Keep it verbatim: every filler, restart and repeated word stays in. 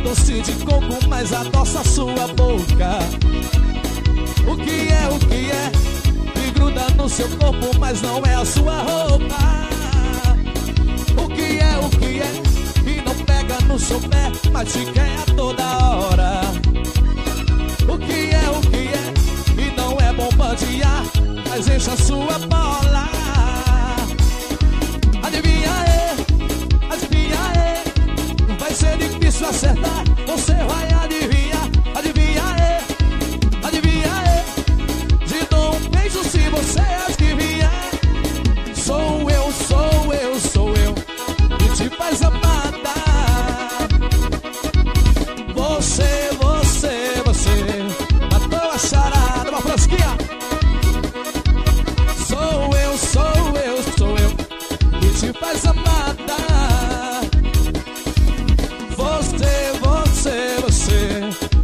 doce de coco, mas adoça sua boca. O que é, o que é que gruda no seu corpo, mas não é a sua roupa? O que é, o que é que não pega no seu pé, mas te quer a toda hora? O que é, o que é que não é bomba de ar, mas enche a sua bola? Adivinha aí, adivinha aí, vai ser difícil acertar, você vai